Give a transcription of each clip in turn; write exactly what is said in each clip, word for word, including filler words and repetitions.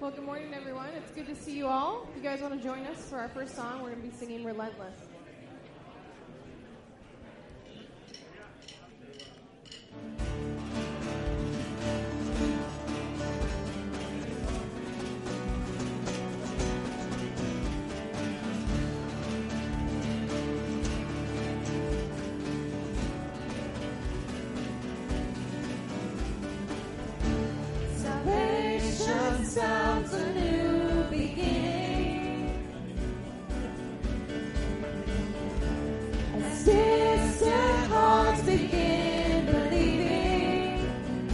Well, good morning, everyone. It's good to see you all. If you guys want to join us for our first song, we're going to be singing Relentless. Sounds a new beginning. As distant hearts begin believing,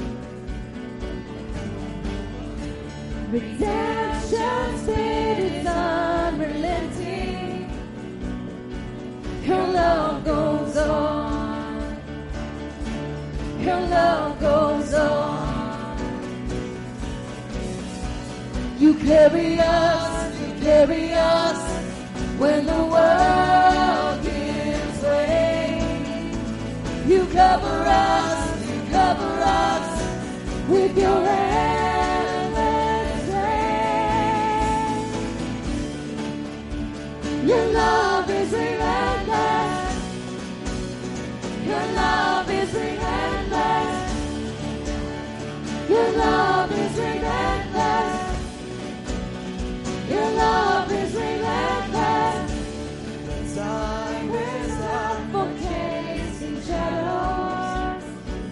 redemption's bid is unrelenting. Your love goes on. Your love goes on. You carry us, you carry us when the world gives way. You cover us, you cover us with your endless grace. Your love is relentless. Your love is relentless. Your love is relentless. Your love is relentless. Time is not for caves and shadows.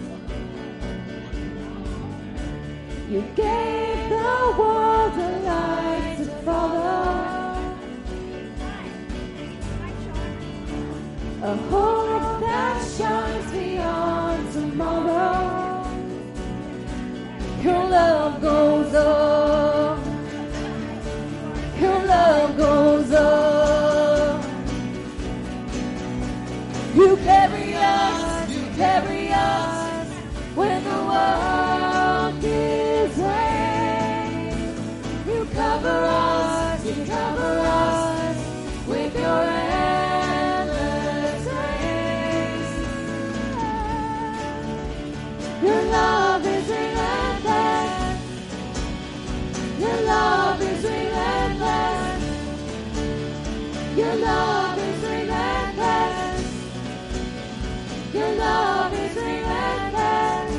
You gave the world a light to follow, a hope that shines beyond tomorrow. Your love goes on. Your love goes on. You carry us, you carry us when the world gives way. You cover us, you cover us with your endless grace. Your love is relentless. Your love is relentless. Your love is relentless. Your love is relentless.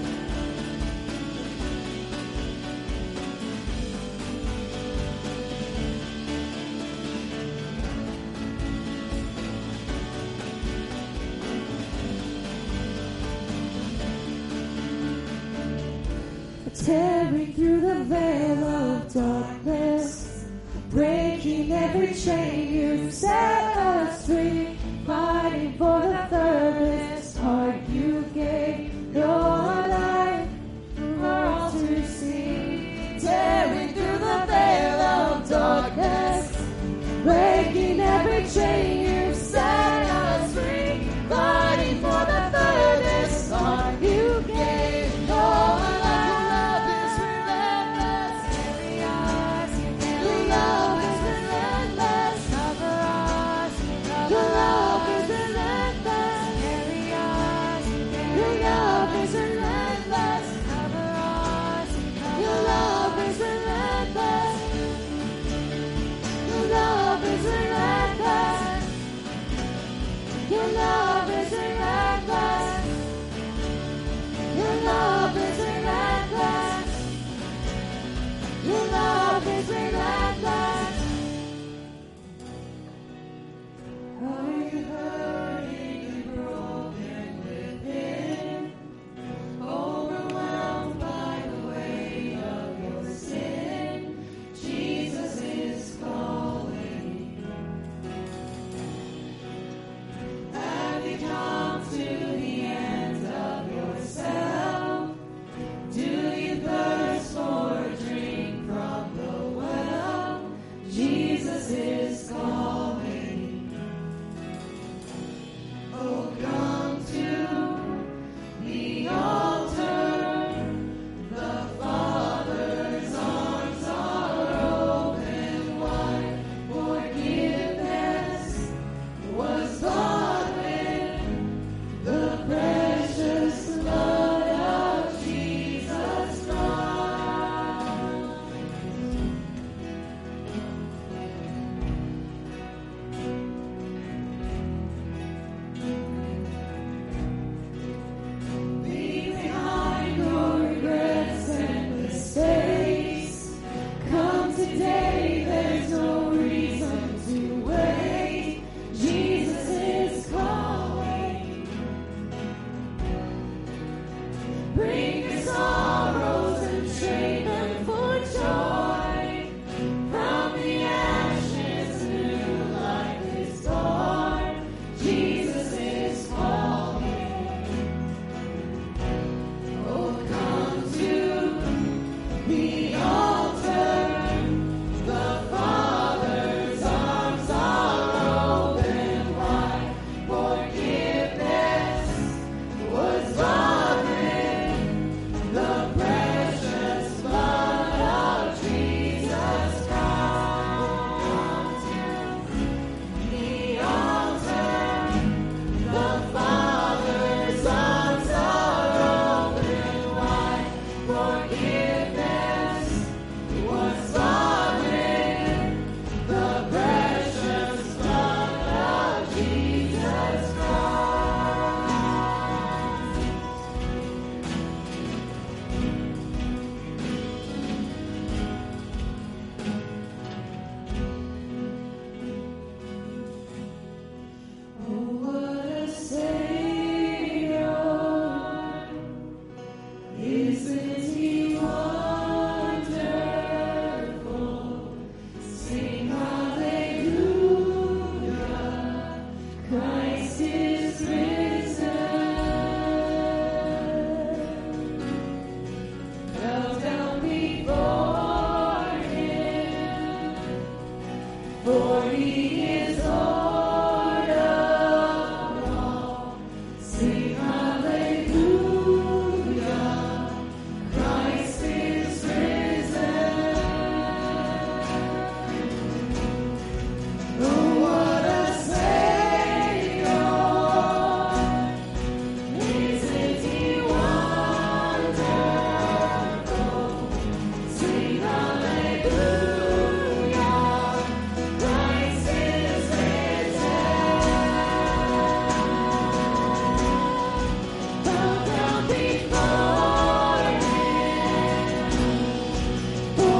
Tearing through the veil of darkness, breaking every chain, you set us free. Fighting for the furthest heart, you gave your life for all to see. Tearing through the veil of darkness, breaking every chain, you set us free. Fighting for the furthest heart, you gave your life. Your love is relentless. Your love is relentless. Your love is relentless. Are you hurting and broken within? Overwhelmed by the weight of your sin? Jesus is calling. Have you come to the end of yourself? Do you thirst for a drink from the well?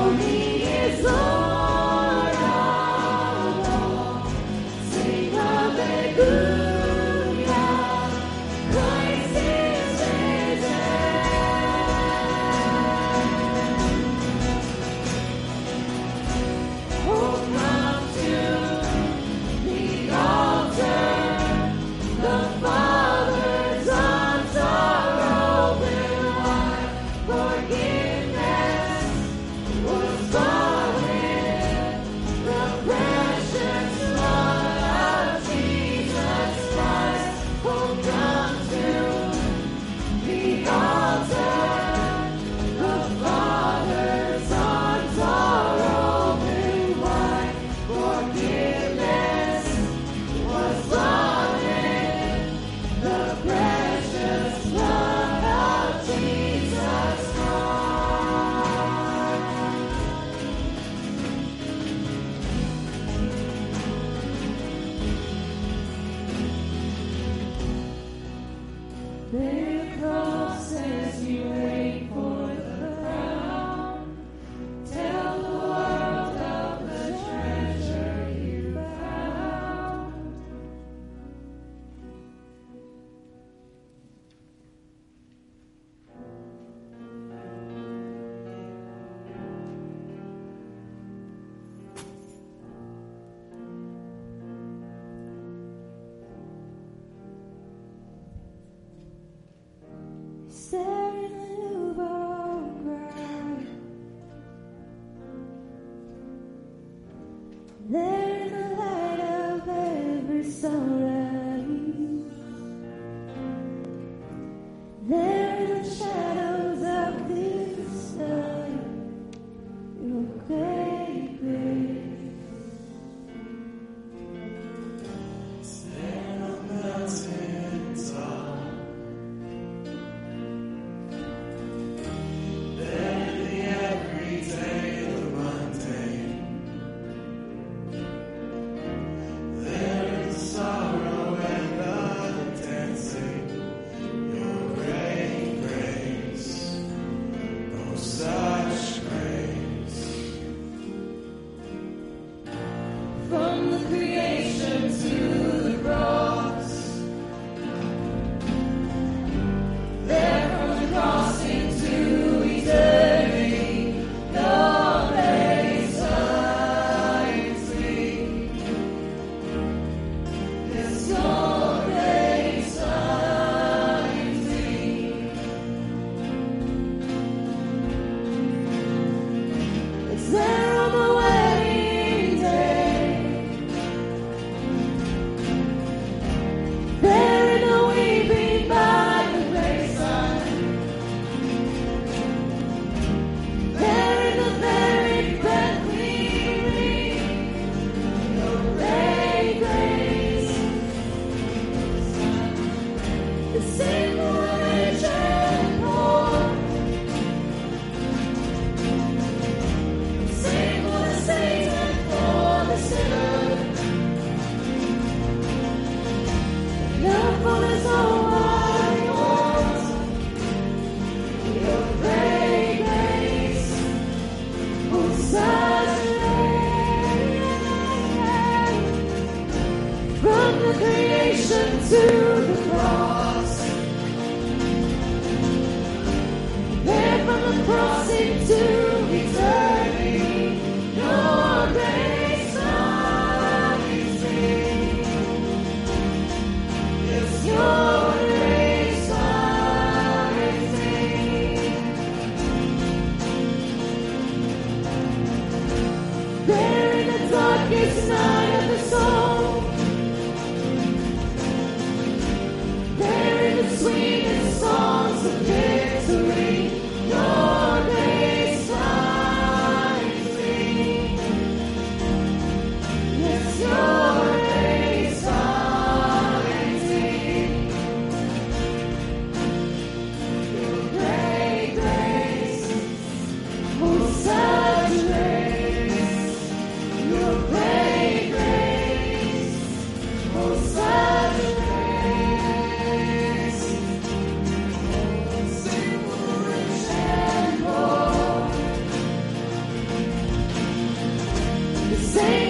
Your great grace.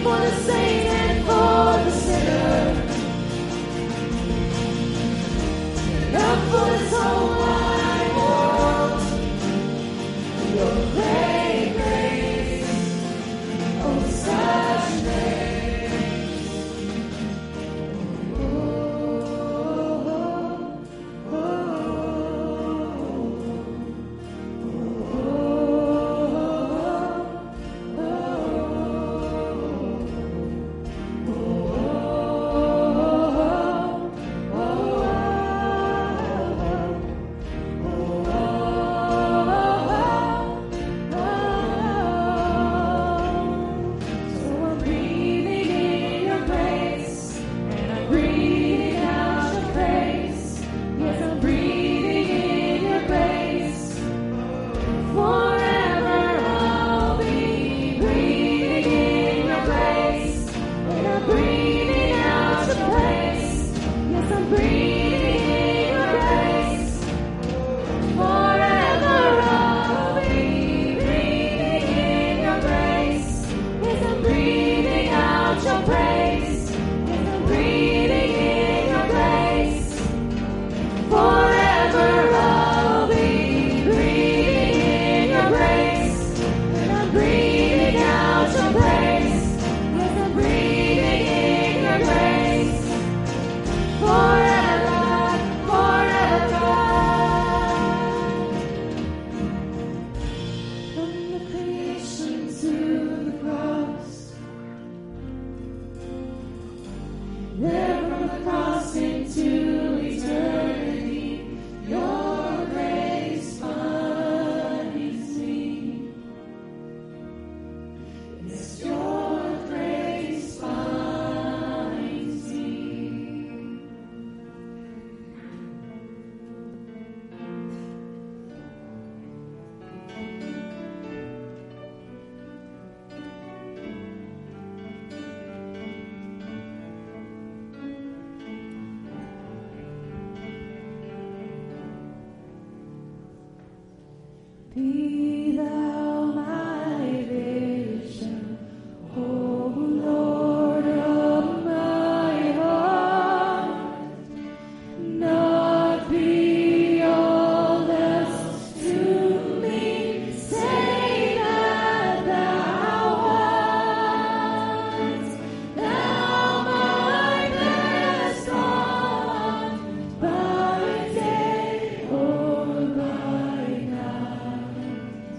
for the saint and for the sinner. Love for this whole wide world. Your great grace, oh such grace. Oh, oh, oh, be thou my vision, O Lord of my heart, not be all else to me, say that thou art, thou my best thought, by day or by night.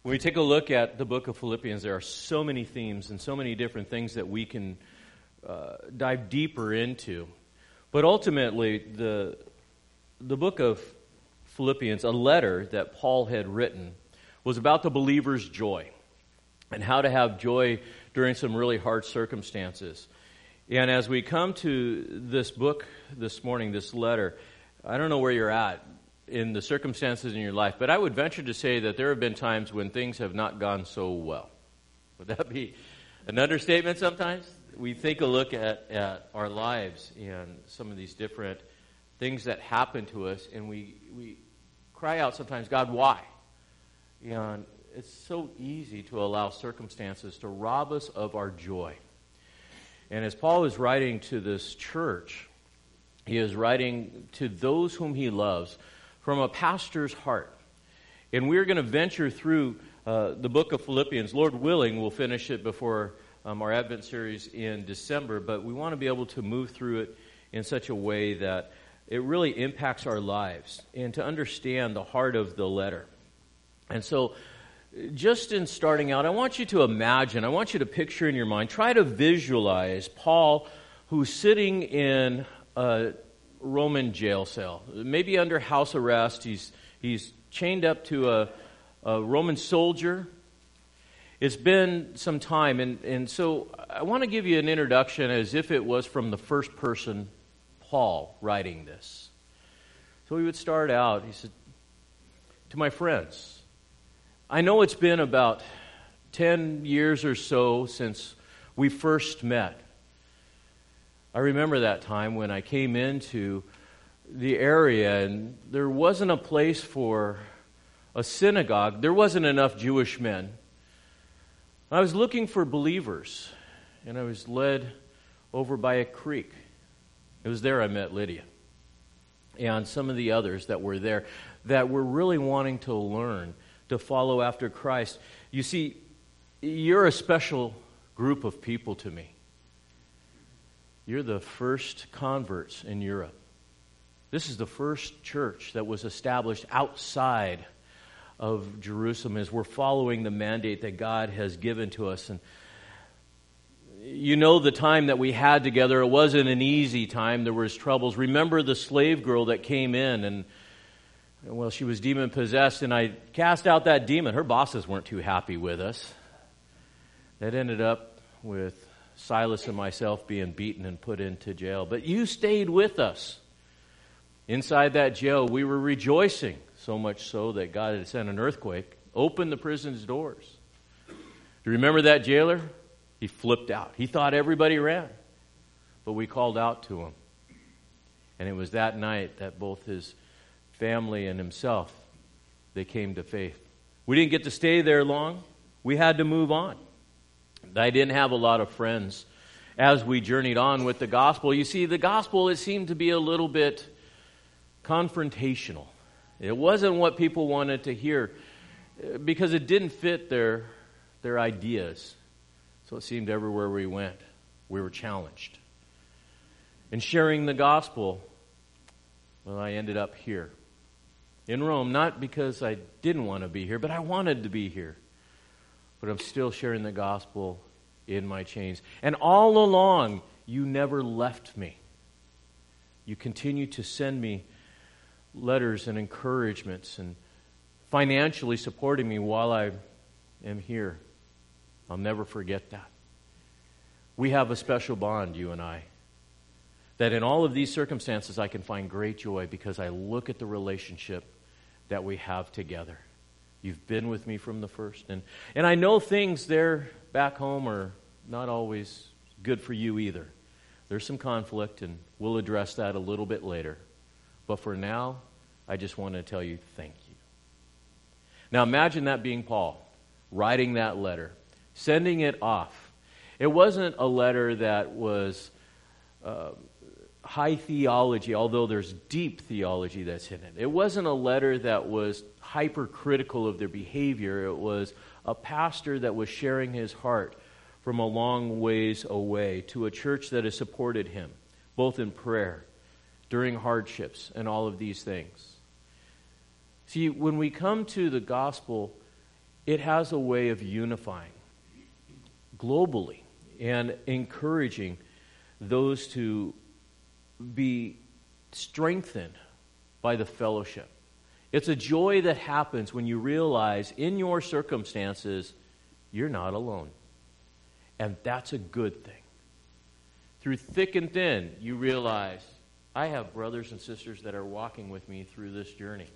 When we take a look at the book of Philippians, there are so many themes and so many different things that we can uh, dive deeper into. But ultimately, the the book of Philippians, a letter that Paul had written, was about the believer's joy and how to have joy during some really hard circumstances. And as we come to this book this morning, this letter, I don't know where you're at in the circumstances in your life, but I would venture to say that there have been times when things have not gone so well. Would that be an understatement sometimes? We take a look at, at our lives and some of these different things that happen to us, and we, we cry out sometimes, God, why? And it's so easy to allow circumstances to rob us of our joy. And as Paul is writing to this church, he is writing to those whom he loves from a pastor's heart. And we're going to venture through uh, the book of Philippians. Lord willing, we'll finish it before um, our Advent series in December, but we want to be able to move through it in such a way that it really impacts our lives and to understand the heart of the letter. And so just in starting out, I want you to imagine, I want you to picture in your mind, try to visualize Paul who's sitting in a Roman jail cell, maybe under house arrest. He's he's chained up to a, a Roman soldier. It's been some time, and, and so I want to give you an introduction as if it was from the first person, Paul, writing this. So he would start out, he said, to my friends, I know it's been about ten years or so since we first met. I remember that time when I came into the area and there wasn't a place for a synagogue. There wasn't enough Jewish men. I was looking for believers, and I was led over by a creek. It was there I met Lydia and some of the others that were there that were really wanting to learn, to follow after Christ. You see, you're a special group of people to me. You're the first converts in Europe. This is the first church that was established outside of Jerusalem as we're following the mandate that God has given to us. And you know the time that we had together, it wasn't an easy time. There was troubles. Remember the slave girl that came in and, well, she was demon-possessed, and I cast out that demon. Her bosses weren't too happy with us. That ended up with Silas and myself being beaten and put into jail. But you stayed with us. Inside that jail, we were rejoicing, so much so that God had sent an earthquake, opened the prison's doors. Do you remember that jailer? He flipped out. He thought everybody ran. But we called out to him. And it was that night that both his family and himself, they came to faith. We didn't get to stay there long. We had to move on. I didn't have a lot of friends as we journeyed on with the gospel. You see, the gospel, it seemed to be a little bit confrontational. It wasn't what people wanted to hear because it didn't fit their, their ideas. So it seemed everywhere we went, we were challenged. In sharing the gospel, well, I ended up here in Rome, not because I didn't want to be here, but I wanted to be here. But I'm still sharing the gospel in my chains. And all along, you never left me. You continue to send me letters and encouragements and financially supporting me while I am here. I'll never forget that. We have a special bond, you and I, that in all of these circumstances I can find great joy because I look at the relationship that we have together. You've been with me from the first. And, and I know things there back home are not always good for you either. There's some conflict, and we'll address that a little bit later. But for now, I just want to tell you thank you. Now imagine that being Paul, writing that letter, sending it off. It wasn't a letter that was uh, high theology, although there's deep theology that's in it. It wasn't a letter that was hypercritical of their behavior. It was a pastor that was sharing his heart from a long ways away to a church that has supported him, both in prayer, during hardships, and all of these things. See, when we come to the gospel, it has a way of unifying globally and encouraging those to be strengthened by the fellowship. It's a joy that happens when you realize in your circumstances you're not alone. And that's a good thing. Through thick and thin, you realize I have brothers and sisters that are walking with me through this journey.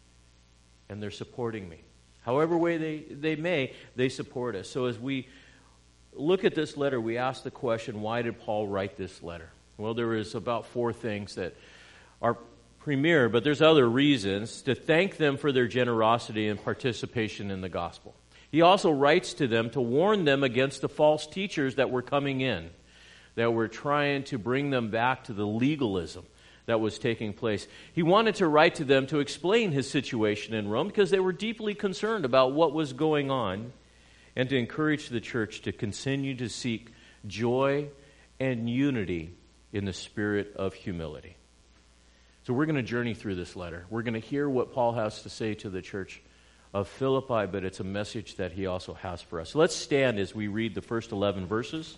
And they're supporting me. However way they, they may, they support us. So as we look at this letter, we ask the question, why did Paul write this letter? Well, there is about four things that are premier, but there's other reasons. To thank them for their generosity and participation in the gospel. He also writes to them to warn them against the false teachers that were coming in, that were trying to bring them back to the legalism that was taking place. He wanted to write to them to explain his situation in Rome because they were deeply concerned about what was going on, and to encourage the church to continue to seek joy and unity in the spirit of humility. So we're going to journey through this letter. We're going to hear what Paul has to say to the church of Philippi, but it's a message that he also has for us. So let's stand as we read the first eleven verses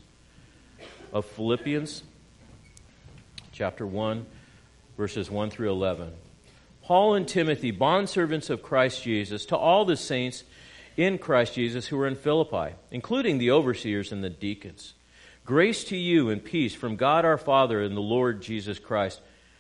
of Philippians chapter one, verses one through eleven. Paul and Timothy, bondservants of Christ Jesus, to all the saints in Christ Jesus who are in Philippi, including the overseers and the deacons. Grace to you and peace from God our Father and the Lord Jesus Christ.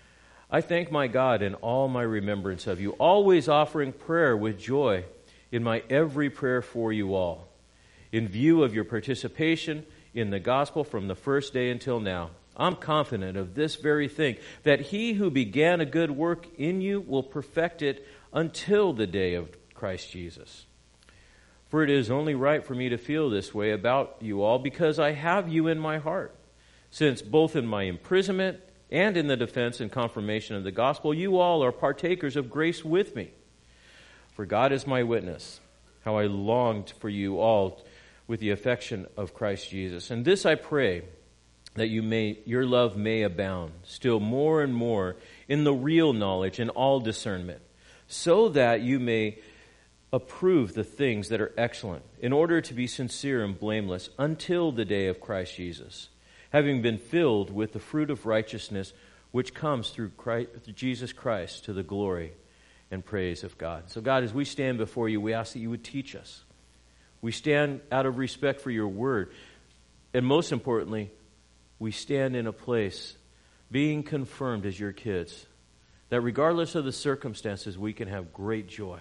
I thank my God in all my remembrance of you, always offering prayer with joy in my every prayer for you all, in view of your participation in the gospel from the first day until now. I'm confident of this very thing, that he who began a good work in you will perfect it until the day of Christ Jesus. For it is only right for me to feel this way about you all, because I have you in my heart, since both in my imprisonment and in the defense and confirmation of the gospel, you all are partakers of grace with me. For God is my witness, how I longed for you all with the affection of Christ Jesus. And this I pray, that you may your love may abound still more and more in the real knowledge and all discernment, so that you may approve the things that are excellent, in order to be sincere and blameless until the day of Christ Jesus, having been filled with the fruit of righteousness which comes through Christ, through Jesus Christ, to the glory and praise of God. So God, as we stand before you, we ask that you would teach us. We stand out of respect for your word. And most importantly, we stand in a place being confirmed as your kids, that regardless of the circumstances, we can have great joy.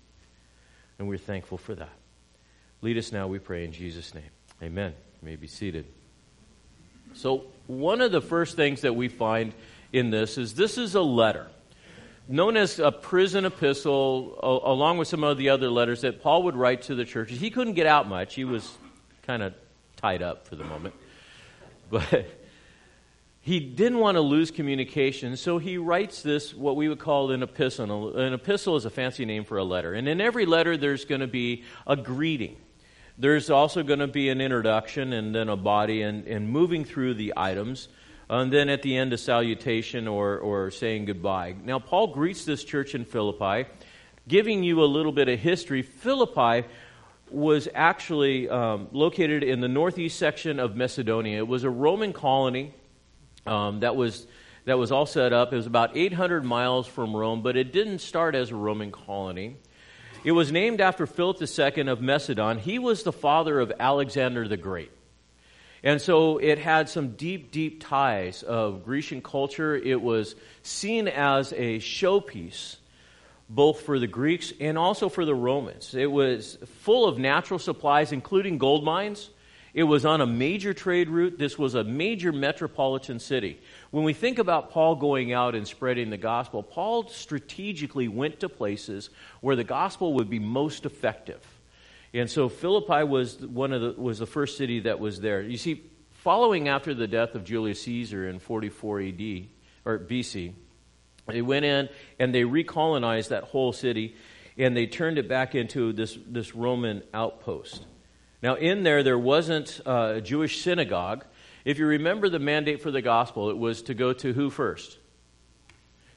And we're thankful for that. Lead us now, we pray, in Jesus' name. Amen. You may be seated. So one of the first things that we find in this is this is a letter, known as a prison epistle, a- along with some of the other letters that Paul would write to the churches. He couldn't get out much. He was kind of tied up for the moment. But he didn't want to lose communication, so he writes this, what we would call an epistle. An epistle is a fancy name for a letter. And in every letter, there's going to be a greeting. There's also going to be an introduction and then a body and, and moving through the items. And then at the end, a salutation or, or saying goodbye. Now, Paul greets this church in Philippi, giving you a little bit of history. Philippi was actually um, located in the northeast section of Macedonia. It was a Roman colony. Um, that was that was all set up. It was about eight hundred miles from Rome, but it didn't start as a Roman colony. It was named after Philip the Second of Macedon. He was the father of Alexander the Great. And so it had some deep, deep ties of Grecian culture. It was seen as a showpiece, both for the Greeks and also for the Romans. It was full of natural supplies, including gold mines. It was on a major trade route. This was a major metropolitan city. When we think about Paul going out and spreading the gospel, Paul strategically went to places where the gospel would be most effective. And so Philippi was one of the was the first city that was there. You see, following after the death of Julius Caesar in forty-four A D or B C, they went in and they recolonized that whole city, and they turned it back into this this Roman outpost. Now, in there, there wasn't a Jewish synagogue. If you remember the mandate for the gospel, it was to go to who first?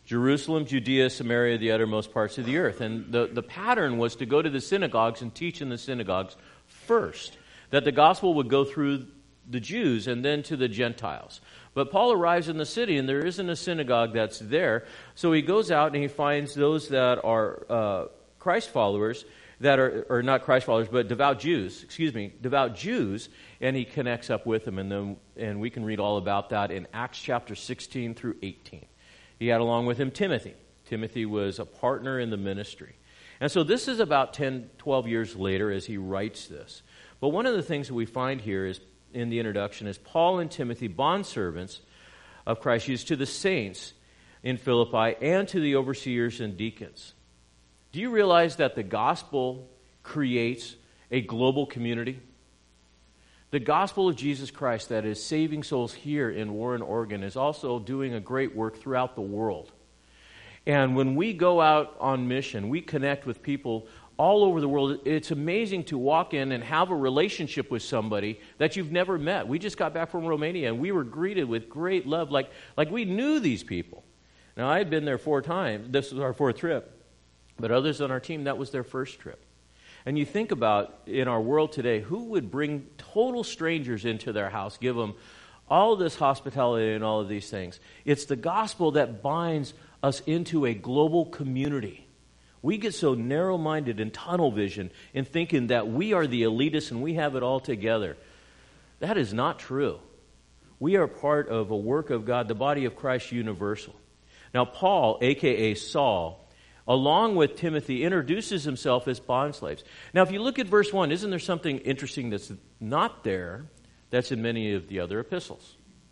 Jerusalem, Judea, Samaria, the uttermost parts of the earth. And the, the pattern was to go to the synagogues and teach in the synagogues first, that the gospel would go through the Jews and then to the Gentiles. But Paul arrives in the city, and there isn't a synagogue that's there. So he goes out and he finds those that are uh, Christ followers, that are, or not Christ followers, but devout Jews, excuse me, devout Jews, and he connects up with them. And then, and we can read all about that in Acts chapter sixteen through eighteen. He had along with him Timothy. Timothy was a partner in the ministry. And so this is about ten, twelve years later as he writes this. But one of the things that we find here is in the introduction is Paul and Timothy, bondservants of Christ Jesus, to the saints in Philippi and to the overseers and deacons. Do you realize that the gospel creates a global community? The gospel of Jesus Christ that is saving souls here in Warren, Oregon is also doing a great work throughout the world. And when we go out on mission, we connect with people all over the world. It's amazing to walk in and have a relationship with somebody that you've never met. We just got back from Romania, and we were greeted with great love, like, like we knew these people. Now, I had been there four times. This was our fourth trip. But others on our team, that was their first trip. And you think about, in our world today, who would bring total strangers into their house, give them all this hospitality and all of these things? It's the gospel that binds us into a global community. We get so narrow-minded and tunnel vision in thinking that we are the elitists and we have it all together. That is not true. We are part of a work of God, the body of Christ universal. Now, Paul, a k a. Saul, along with Timothy, introduces himself as bondslaves. Now, if you look at verse one, isn't there something interesting that's not there that's in many of the other epistles?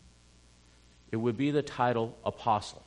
It would be the title apostle.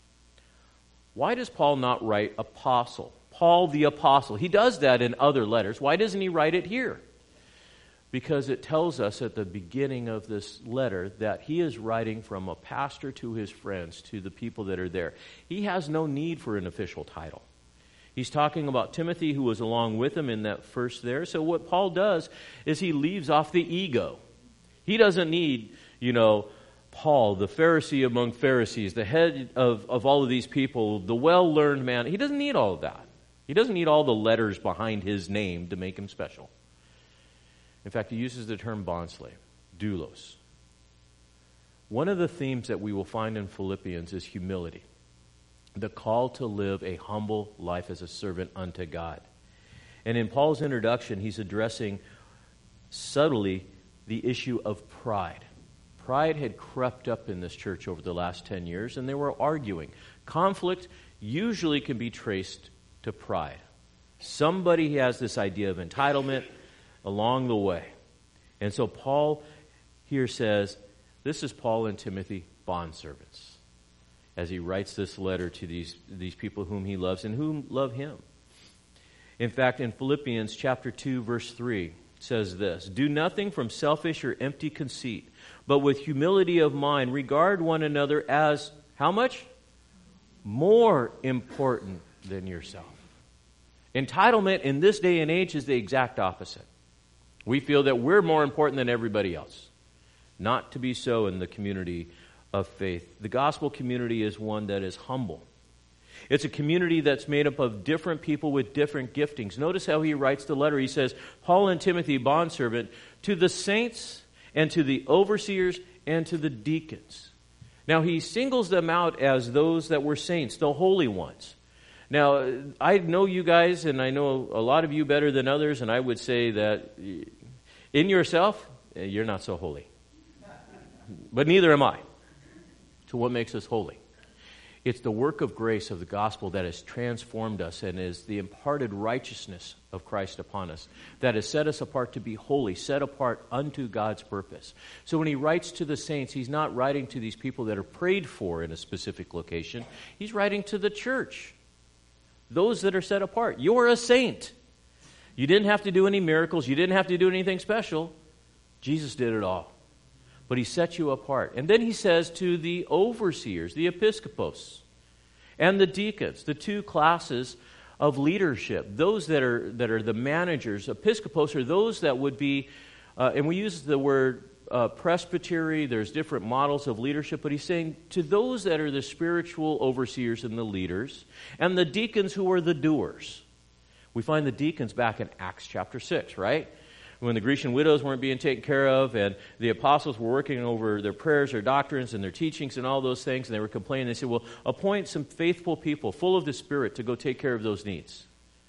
Why does Paul not write apostle? Paul the apostle. He does that in other letters. Why doesn't he write it here? Because it tells us at the beginning of this letter that he is writing from a pastor to his friends, to the people that are there. He has no need for an official title. He's talking about Timothy, who was along with him in that first there. So what Paul does is he leaves off the ego. He doesn't need, you know, Paul, the Pharisee among Pharisees, the head of, of all of these people, the well-learned man. He doesn't need all of that. He doesn't need all the letters behind his name to make him special. In fact, he uses the term bondslave, doulos. One of the themes that we will find in Philippians is humility, the call to live a humble life as a servant unto God. And in Paul's introduction, he's addressing subtly the issue of pride. Pride had crept up in this church over the last ten years, and they were arguing. Conflict usually can be traced to pride. Somebody has this idea of entitlement along the way. And so Paul here says, this is Paul and Timothy, bondservants, as he writes this letter to these, these people whom he loves and whom love him. In fact, in Philippians chapter two, verse three, it says this, do nothing from selfish or empty conceit, but with humility of mind, regard one another as, how much? More important than yourself. Entitlement in this day and age is the exact opposite. We feel that we're more important than everybody else. Not to be so in the community of faith. The gospel community is one that is humble. It's a community that's made up of different people with different giftings. Notice how he writes the letter. He says, Paul and Timothy, bondservant, to the saints and to the overseers and to the deacons. Now, he singles them out as those that were saints, the holy ones. Now, I know you guys, and I know a lot of you better than others, and I would say that in yourself, you're not so holy. But neither am I. So what makes us holy? It's the work of grace of the gospel that has transformed us and is the imparted righteousness of Christ upon us that has set us apart to be holy, set apart unto God's purpose. So when he writes to the saints, he's not writing to these people that are prayed for in a specific location. He's writing to the church, those that are set apart. You're a saint. You didn't have to do any miracles. You didn't have to do anything special. Jesus did it all. But he set you apart. And then he says to the overseers, the episkopos, and the deacons, the two classes of leadership, those that are that are the managers. Episkopos are those that would be, uh, and we use the word uh, presbytery, there's different models of leadership, but he's saying to those that are the spiritual overseers and the leaders, and the deacons who are the doers. We find the deacons back in Acts chapter six, right? When the Grecian widows weren't being taken care of, and the apostles were working over their prayers, their doctrines, and their teachings, and all those things, and they were complaining. They said, well, appoint some faithful people, full of the Spirit, to go take care of those needs.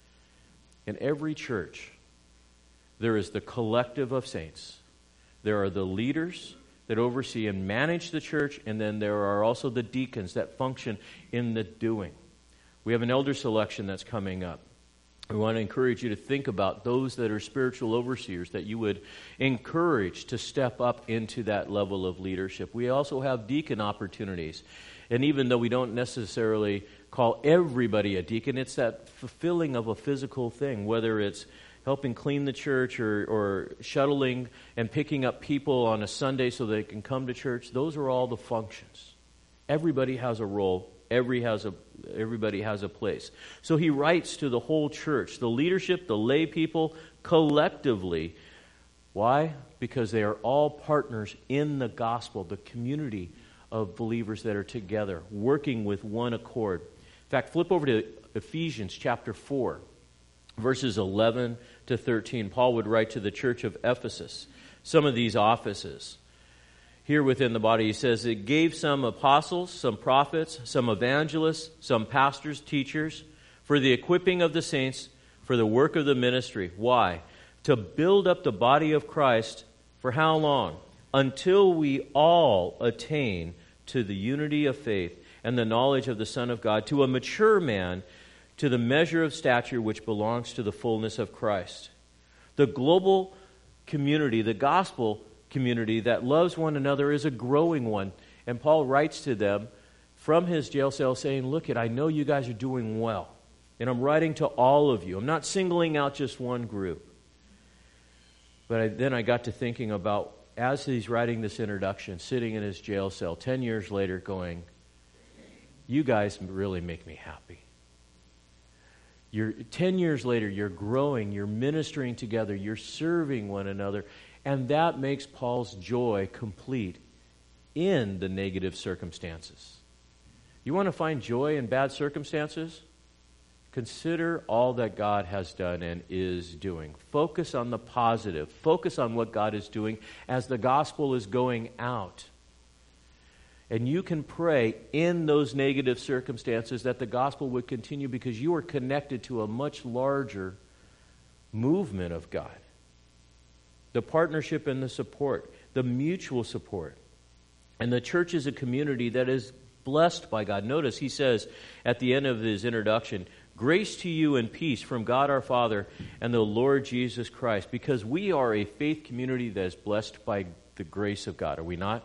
In every church, there is the collective of saints. There are the leaders that oversee and manage the church, and then there are also the deacons that function in the doing. We have an elder selection that's coming up. We want to encourage you to think about those that are spiritual overseers, that you would encourage to step up into that level of leadership. We also have deacon opportunities. And even though we don't necessarily call everybody a deacon, it's that fulfilling of a physical thing, whether it's helping clean the church or, or shuttling and picking up people on a Sunday so they can come to church. Those are all the functions. Everybody has a role. Every has a, everybody has a place. So he writes to the whole church, the leadership, the lay people, collectively. Why? Because they are all partners in the gospel, the community of believers that are together, working with one accord. In fact, flip over to Ephesians chapter four, verses eleven to thirteen. Paul would write to the church of Ephesus some of these offices. Here within the body, he says, it gave some apostles, some prophets, some evangelists, some pastors, teachers, for the equipping of the saints, for the work of the ministry. Why? To build up the body of Christ for how long? Until we all attain to the unity of faith and the knowledge of the Son of God, to a mature man, to the measure of stature which belongs to the fullness of Christ. The global community, the gospel community that loves one another is a growing one. And Paul writes to them from his jail cell saying, look, it, I know you guys are doing well. And I'm writing to all of you. I'm not singling out just one group. But I, then I got to thinking about, as he's writing this introduction, sitting in his jail cell ten years later going, you guys really make me happy. You're, ten years later, you're growing, you're ministering together, you're serving one another. And that makes Paul's joy complete in the negative circumstances. You want to find joy in bad circumstances? Consider all that God has done and is doing. Focus on the positive. Focus on what God is doing as the gospel is going out. And you can pray in those negative circumstances that the gospel would continue because you are connected to a much larger movement of God. The partnership and the support, the mutual support. And the church is a community that is blessed by God. Notice he says at the end of his introduction, grace to you and peace from God our Father and the Lord Jesus Christ, because we are a faith community that is blessed by the grace of God, are we not?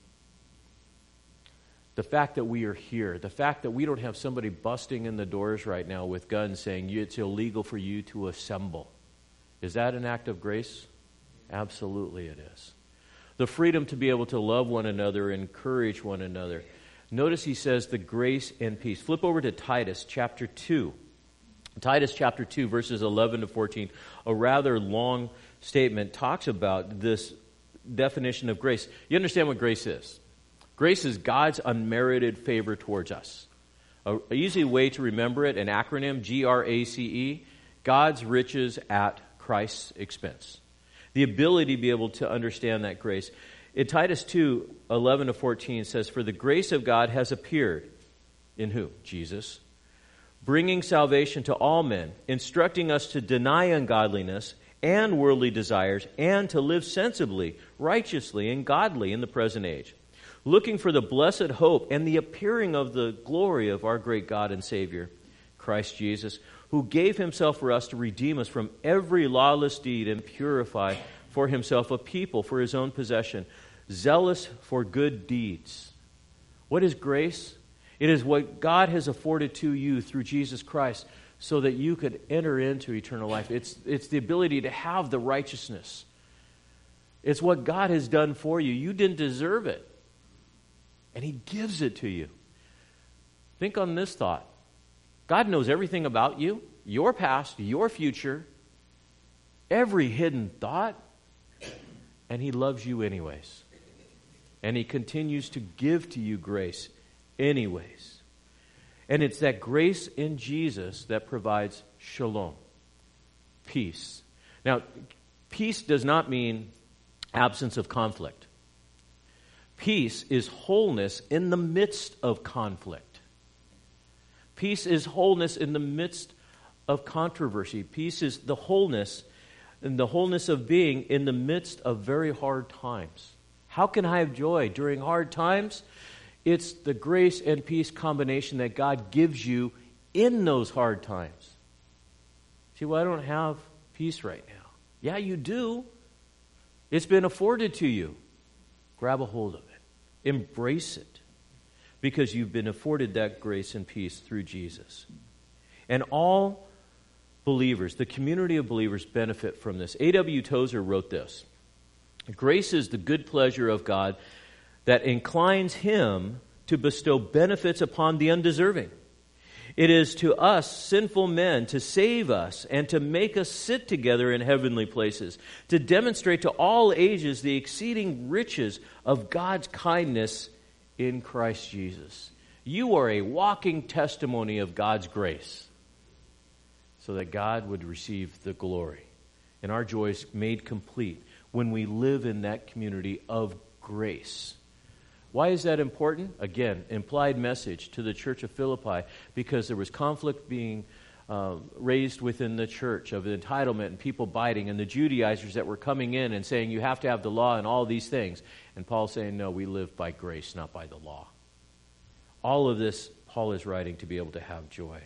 The fact that we are here, the fact that we don't have somebody busting in the doors right now with guns saying it's illegal for you to assemble. Is that an act of grace? Absolutely it is. The freedom to be able to love one another, encourage one another. Notice he says the grace and peace. Flip over to Titus chapter two. Titus chapter two, verses eleven to fourteen. A rather long statement talks about this definition of grace. You understand what grace is? Grace is God's unmerited favor towards us. An easy way to remember it, an acronym, G R A C E, God's riches at Christ's expense. The ability to be able to understand that grace. In Titus two, eleven to fourteen says, for the grace of God has appeared. In who? Jesus. Bringing salvation to all men, instructing us to deny ungodliness and worldly desires, and to live sensibly, righteously, and godly in the present age, looking for the blessed hope and the appearing of the glory of our great God and Savior, Christ Jesus, who gave himself for us to redeem us from every lawless deed and purify for himself a people for his own possession, zealous for good deeds. What is grace? It is what God has afforded to you through Jesus Christ so that you could enter into eternal life. It's, it's the ability to have the righteousness. It's what God has done for you. You didn't deserve it. And he gives it to you. Think on this thought. God knows everything about you, your past, your future, every hidden thought. And He loves you anyways. And He continues to give to you grace anyways. And it's that grace in Jesus that provides shalom, peace. Now, peace does not mean absence of conflict. Peace is wholeness in the midst of conflict. Peace is wholeness in the midst of controversy. Peace is the wholeness and the wholeness of being in the midst of very hard times. How can I have joy during hard times? It's the grace and peace combination that God gives you in those hard times. See, well, I don't have peace right now. Yeah, you do. It's been afforded to you. Grab a hold of it. Embrace it. Because you've been afforded that grace and peace through Jesus. And all believers, the community of believers, benefit from this. A W Tozer wrote this: grace is the good pleasure of God that inclines Him to bestow benefits upon the undeserving. It is to us, sinful men, to save us and to make us sit together in heavenly places, to demonstrate to all ages the exceeding riches of God's kindness in Christ Jesus. You are a walking testimony of God's grace, so that God would receive the glory. And our joy is made complete when we live in that community of grace. Why is that important? Again, implied message to the church of Philippi, because there was conflict being uh, raised within the church of entitlement and people biting, and the Judaizers that were coming in and saying you have to have the law and all these things. And Paul saying, no, we live by grace, not by the law. All of this Paul is writing to be able to have joy.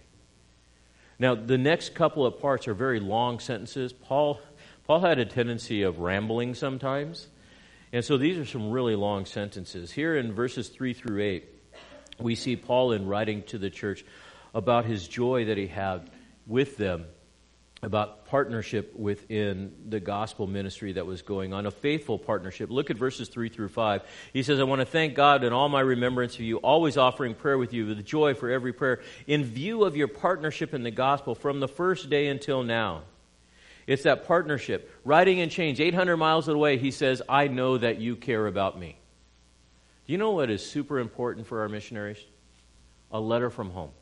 Now, the next couple of parts are very long sentences. Paul, Paul had a tendency of rambling sometimes. And so these are some really long sentences. Here in verses three through eight, we see Paul in writing to the church about his joy that he had with them, about partnership within the gospel ministry that was going on, a faithful partnership. Look at verses three through five. He says, I want to thank God in all my remembrance of you, always offering prayer with you, with joy for every prayer, in view of your partnership in the gospel from the first day until now. It's that partnership. Riding in chains, eight hundred miles away, he says, I know that you care about me. Do you know what is super important for our missionaries? A letter from home.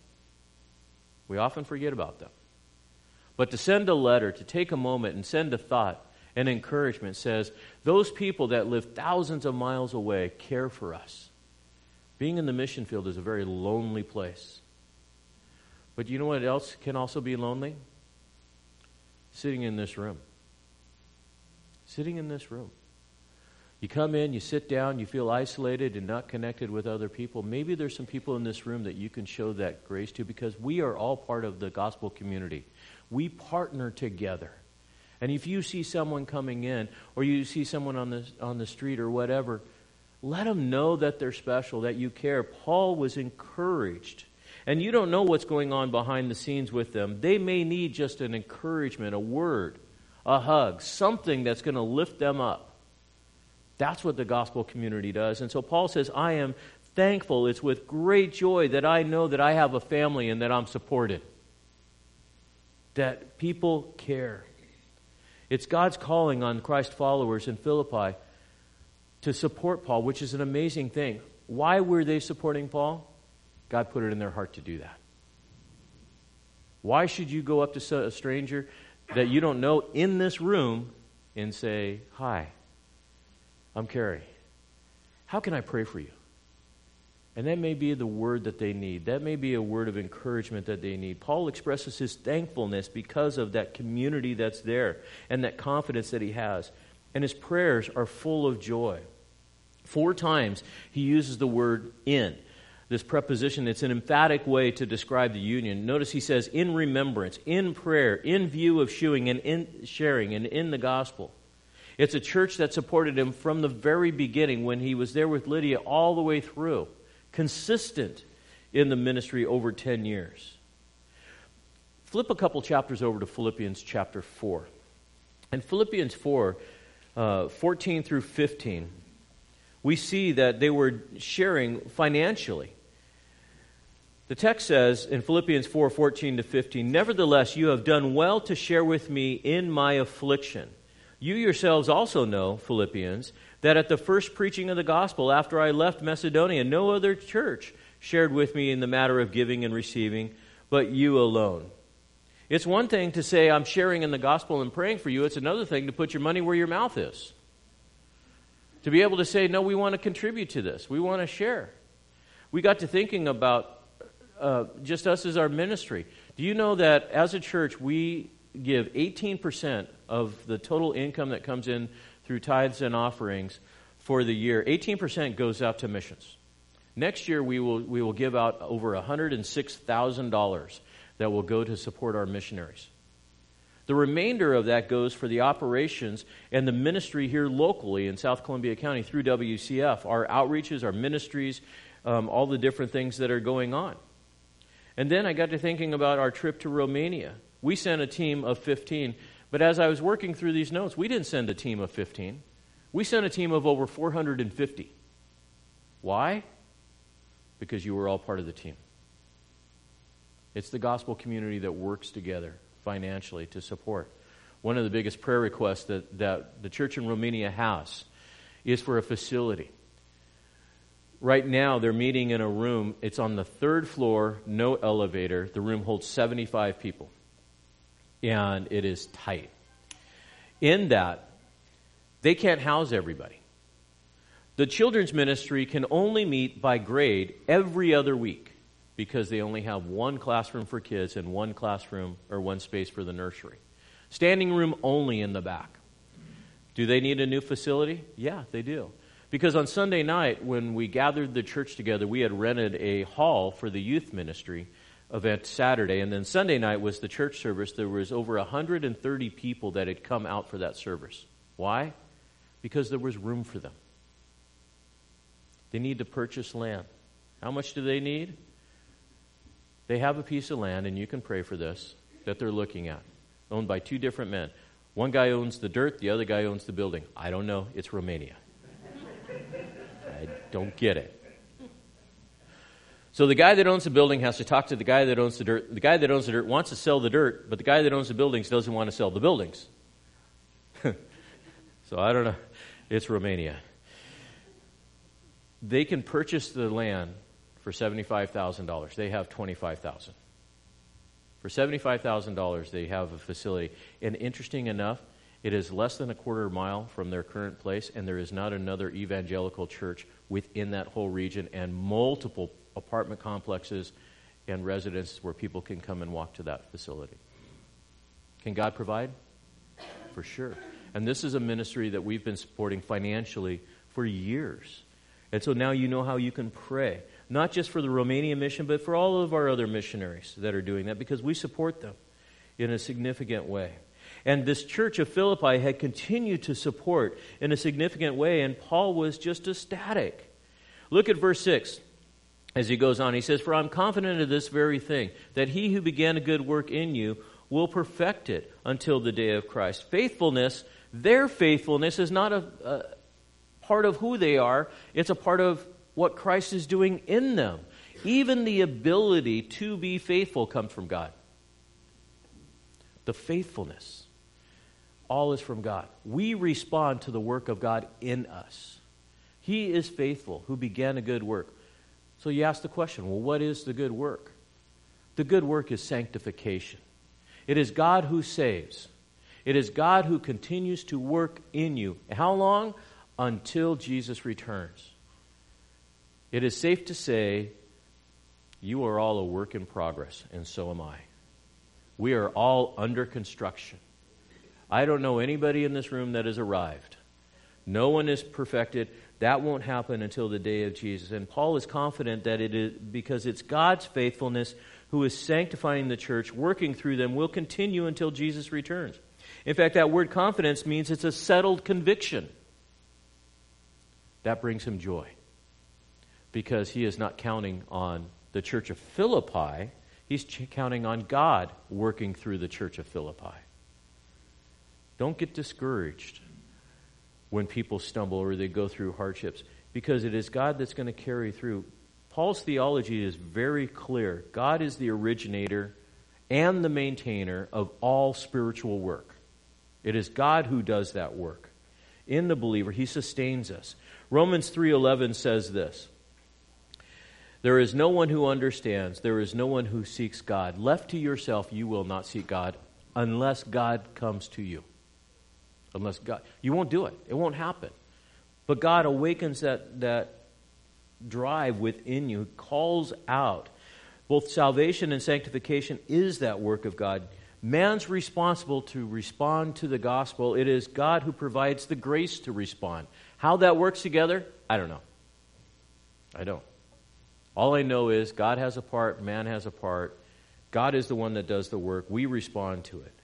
We often forget about them. But to send a letter, to take a moment and send a thought, an encouragement, says, those people that live thousands of miles away care for us. Being in the mission field is a very lonely place. But you know what else can also be lonely? Sitting in this room. Sitting in this room. You come in, you sit down, you feel isolated and not connected with other people. Maybe there's some people in this room that you can show that grace to, because we are all part of the gospel community. We partner together. And if you see someone coming in, or you see someone on the, on the street or whatever, let them know that they're special, that you care. Paul was encouraged. And you don't know what's going on behind the scenes with them. They may need just an encouragement, a word, a hug, something that's going to lift them up. That's what the gospel community does. And so Paul says, I am thankful. It's with great joy that I know that I have a family and that I'm supported. That people care. It's God's calling on Christ followers in Philippi to support Paul, which is an amazing thing. Why were they supporting Paul? God put it in their heart to do that. Why should you go up to a stranger that you don't know in this room and say, hi, I'm Carrie. How can I pray for you? And that may be the word that they need. That may be a word of encouragement that they need. Paul expresses his thankfulness because of that community that's there and that confidence that he has. And his prayers are full of joy. Four times he uses the word in. This preposition, it's an emphatic way to describe the union. Notice he says, in remembrance, in prayer, in view of shewing, and in sharing, and in the gospel. It's a church that supported him from the very beginning when he was there with Lydia all the way through. Consistent in the ministry over ten years. Flip a couple chapters over to Philippians chapter four. In Philippians four, uh, fourteen through fifteen, we see that they were sharing financially. The text says in Philippians four, fourteen to fifteen, nevertheless, you have done well to share with me in my affliction. You yourselves also know, Philippians, that at the first preaching of the gospel after I left Macedonia, no other church shared with me in the matter of giving and receiving, but you alone. It's one thing to say, I'm sharing in the gospel and praying for you. It's another thing to put your money where your mouth is. To be able to say, no, we want to contribute to this. We want to share. We got to thinking about uh, just us as our ministry. Do you know that as a church, we give eighteen percent of the total income that comes in through tithes and offerings for the year? eighteen percent goes out to missions. Next year, we will we will give out over one hundred six thousand dollars that will go to support our missionaries. The remainder of that goes for the operations and the ministry here locally in South Columbia County through W C F, our outreaches, our ministries, um, all the different things that are going on. And then I got to thinking about our trip to Romania. We sent a team of fifteen, but as I was working through these notes, we didn't send a team of fifteen. We sent a team of over four hundred fifty. Why? Because you were all part of the team. It's the gospel community that works together financially to support. One of the biggest prayer requests that, that the church in Romania has is for a facility. Right now, they're meeting in a room. It's on the third floor, no elevator. The room holds seventy-five people. And it is tight. In that, they can't house everybody. The children's ministry can only meet by grade every other week because they only have one classroom for kids and one classroom or one space for the nursery. Standing room only in the back. Do they need a new facility? Yeah, they do. Because on Sunday night, when we gathered the church together, we had rented a hall for the youth ministry event Saturday, and then Sunday night was the church service. There was over one hundred thirty people that had come out for that service. Why? Because there was room for them. They need to purchase land. How much do they need? They have a piece of land, and you can pray for this, that they're looking at, owned by two different men. One guy owns the dirt, the other guy owns the building. I don't know. It's Romania. I don't get it. So the guy that owns the building has to talk to the guy that owns the dirt. The guy that owns the dirt wants to sell the dirt, but the guy that owns the buildings doesn't want to sell the buildings. So I don't know. It's Romania. They can purchase the land for seventy-five thousand dollars. They have twenty-five thousand dollars. For seventy-five thousand dollars, they have a facility. And interesting enough, it is less than a quarter mile from their current place, and there is not another evangelical church within that whole region, and multiple apartment complexes and residences where people can come and walk to that facility. Can God provide? For sure. And this is a ministry that we've been supporting financially for years. And so now you know how you can pray, not just for the Romanian mission, but for all of our other missionaries that are doing that, because we support them in a significant way. And this church of Philippi had continued to support in a significant way, and Paul was just ecstatic. Look at verse six. As he goes on, he says, "For I'm confident of this very thing, that he who began a good work in you will perfect it until the day of Christ." Faithfulness, their faithfulness is not a, a part of who they are. It's a part of what Christ is doing in them. Even the ability to be faithful comes from God. The faithfulness, all is from God. We respond to the work of God in us. He is faithful, who began a good work. So you ask the question, well, what is the good work? The good work is sanctification. It is God who saves. It is God who continues to work in you. How long? Until Jesus returns. It is safe to say you are all a work in progress, and so am I. We are all under construction. I don't know anybody in this room that has arrived. No one is perfected. That won't happen until the day of Jesus. And Paul is confident that it is because it's God's faithfulness who is sanctifying the church, working through them, will continue until Jesus returns. In fact, that word confidence means it's a settled conviction. That brings him joy because he is not counting on the church of Philippi. He's counting on God working through the church of Philippi. Don't get discouraged when people stumble or they go through hardships, because it is God that's going to carry through. Paul's theology is very clear. God is the originator and the maintainer of all spiritual work. It is God who does that work. In the believer, he sustains us. Romans three eleven says this, there is no one who understands, there is no one who seeks God. Left to yourself, you will not seek God unless God comes to you. Unless God, you won't do it. It won't happen. But God awakens that, that drive within you, calls out. Both salvation and sanctification is that work of God. Man's responsible to respond to the gospel. It is God who provides the grace to respond. How that works together, I don't know. I don't. All I know is God has a part, man has a part. God is the one that does the work. We respond to it.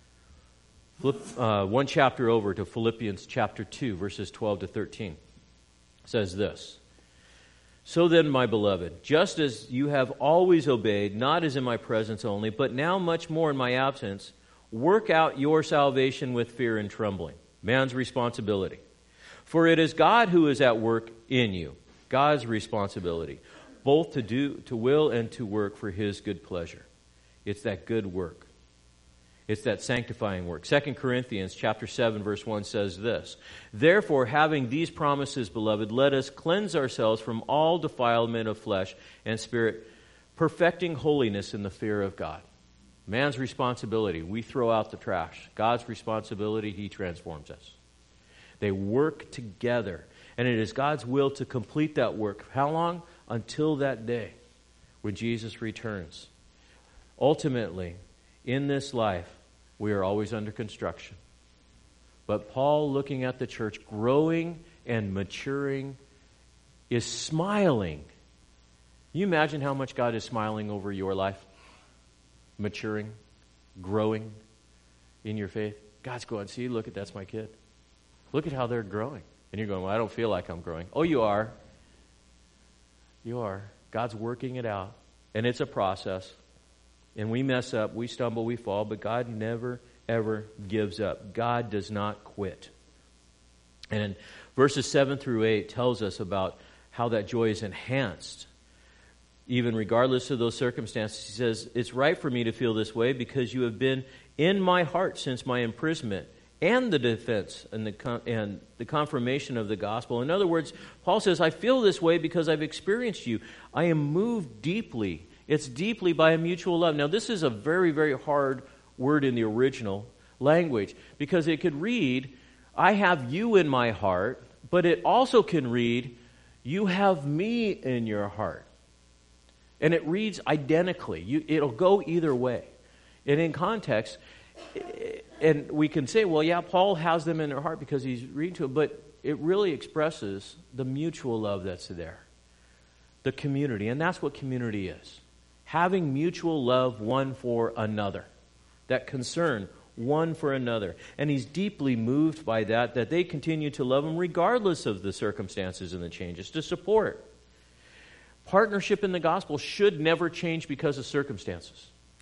Flip uh, one chapter over to Philippians chapter two, verses twelve to thirteen. It says this, so then, my beloved, just as you have always obeyed, not as in my presence only, but now much more in my absence, work out your salvation with fear and trembling. Man's responsibility. For it is God who is at work in you. God's responsibility. Both to do, to will and to work for his good pleasure. It's that good work. It's that sanctifying work. Second Corinthians chapter seven, verse one says this, therefore, having these promises, beloved, let us cleanse ourselves from all defilement of flesh and spirit, perfecting holiness in the fear of God. Man's responsibility, we throw out the trash. God's responsibility, he transforms us. They work together. And it is God's will to complete that work. How long? Until that day when Jesus returns. Ultimately, in this life, we are always under construction. But Paul, looking at the church growing and maturing, is smiling. Can you imagine how much God is smiling over your life? Maturing, growing in your faith. God's going, see, look at that's my kid. Look at how they're growing. And you're going, well, I don't feel like I'm growing. Oh, you are. You are. God's working it out. And it's a process. And we mess up, we stumble, we fall, but God never, ever gives up. God does not quit. And verses seven through eight tells us about how that joy is enhanced. Even regardless of those circumstances, he says, it's right for me to feel this way because you have been in my heart since my imprisonment and the defense and the con- and the confirmation of the gospel. In other words, Paul says, I feel this way because I've experienced you. I am moved deeply. It's deeply by a mutual love. Now, this is a very, very hard word in the original language because it could read, I have you in my heart, but it also can read, you have me in your heart. And it reads identically. You, it'll go either way. And in context, and we can say, well, yeah, Paul has them in their heart because he's reading to it, but it really expresses the mutual love that's there. The community, and that's what community is. Having mutual love one for another. That concern one for another. And he's deeply moved by that, that they continue to love him regardless of the circumstances and the changes, to support. Partnership in the gospel should never change because of circumstances.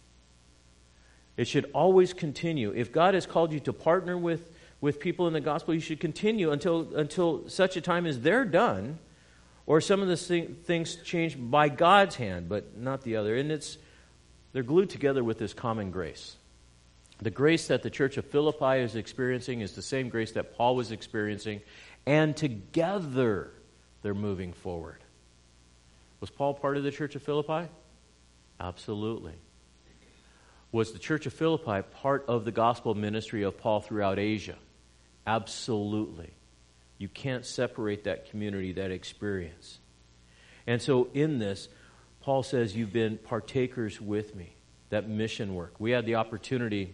It should always continue. If God has called you to partner with, with people in the gospel, you should continue until until such a time as they're done, or some of the thing, things change by God's hand, but not the other. And it's they're glued together with this common grace. The grace that the church of Philippi is experiencing is the same grace that Paul was experiencing, and together they're moving forward. Was Paul part of the church of Philippi? Absolutely. Was the church of Philippi part of the gospel ministry of Paul throughout Asia? Absolutely. You can't separate that community, that experience. And so in this, Paul says, you've been partakers with me, that mission work. We had the opportunity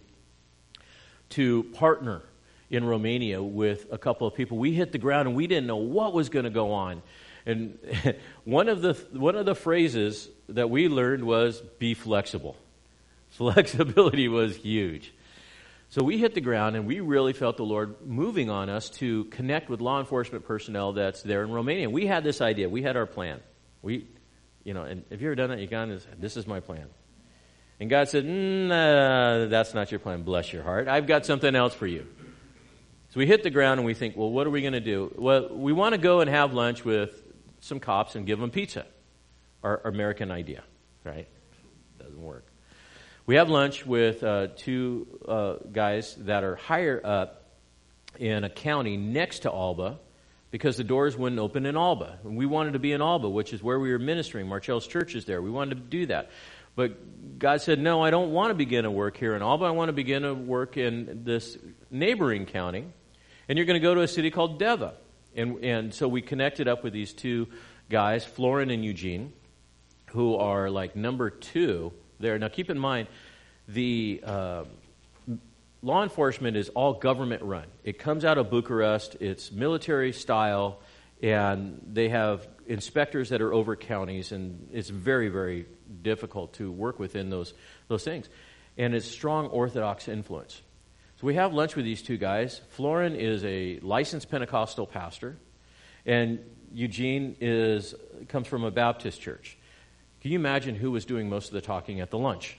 to partner in Romania with a couple of people. We hit the ground and we didn't know what was going to go on. And one of the one of the phrases that we learned was, be flexible. Flexibility was huge. So we hit the ground and we really felt the Lord moving on us to connect with law enforcement personnel that's there in Romania. We had this idea. We had our plan. We, you know, and if you've ever done that, you kind of, this is my plan. And God said, nah, that's not your plan. Bless your heart. I've got something else for you. So we hit the ground and we think, well, what are we going to do? Well, we want to go and have lunch with some cops and give them pizza. Our, our American idea, right? Doesn't work. We have lunch with uh, two uh, guys that are higher up in a county next to Alba, because the doors wouldn't open in Alba. And we wanted to be in Alba, which is where we were ministering. Marcell's church is there. We wanted to do that. But God said, no, I don't want to begin a work here in Alba. I want to begin a work in this neighboring county. And you're going to go to a city called Deva. And, and so we connected up with these two guys, Florin and Eugene, who are like number two there. Now keep in mind, the uh, law enforcement is all government run. It comes out of Bucharest. It's military style, and they have inspectors that are over counties, and it's very, very difficult to work within those those things. And it's strong Orthodox influence. So we have lunch with these two guys. Florin is a licensed Pentecostal pastor, and Eugene is comes from a Baptist church. Can you imagine who was doing most of the talking at the lunch?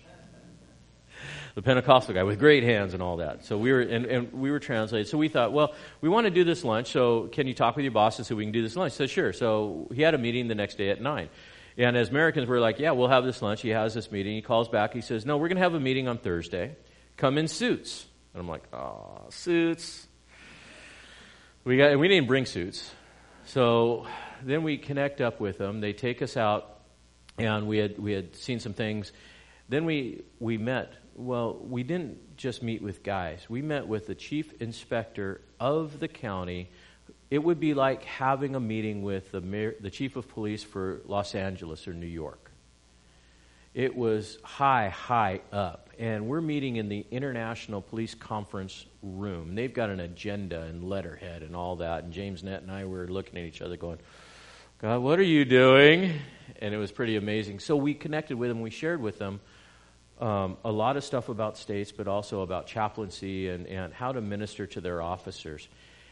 The Pentecostal guy with great hands and all that. So we were and, and we were translated. So we thought, well, we want to do this lunch, so can you talk with your boss and so we can do this lunch? He said, sure. So he had a meeting the next day at nine. And as Americans, we're like, yeah, we'll have this lunch. He has this meeting. He calls back. He says, no, we're going to have a meeting on Thursday. Come in suits. And I'm like, oh, suits. We got, and we didn't bring suits. So then we connect up with them. They take us out, and we had we had seen some things. Then we we met. Well, we didn't just meet with guys. We met with the chief inspector of the county. It would be like having a meeting with the mayor, the chief of police for Los Angeles or New York. It was high, high up. And we're meeting in the International Police Conference room. They've got an agenda and letterhead and all that. And James Nett and I were looking at each other going, God, what are you doing? And it was pretty amazing. So we connected with them. We shared with them um, a lot of stuff about states, but also about chaplaincy and, and how to minister to their officers.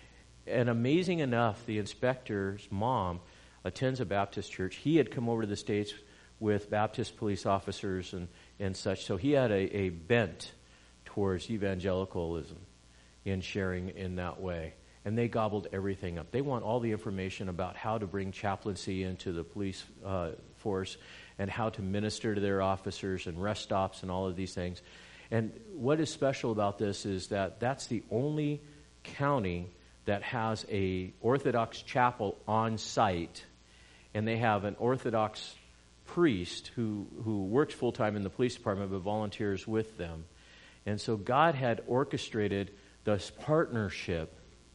And amazing enough, the inspector's mom attends a Baptist church. He had come over to the States with Baptist police officers and, and such. So he had a, a bent towards evangelicalism in sharing in that way. And they gobbled everything up. They want all the information about how to bring chaplaincy into the police uh, force and how to minister to their officers and rest stops and all of these things. And what is special about this is that that's the only county that has a Orthodox chapel on site, and they have an Orthodox priest who, who works full-time in the police department but volunteers with them. And so God had orchestrated this partnership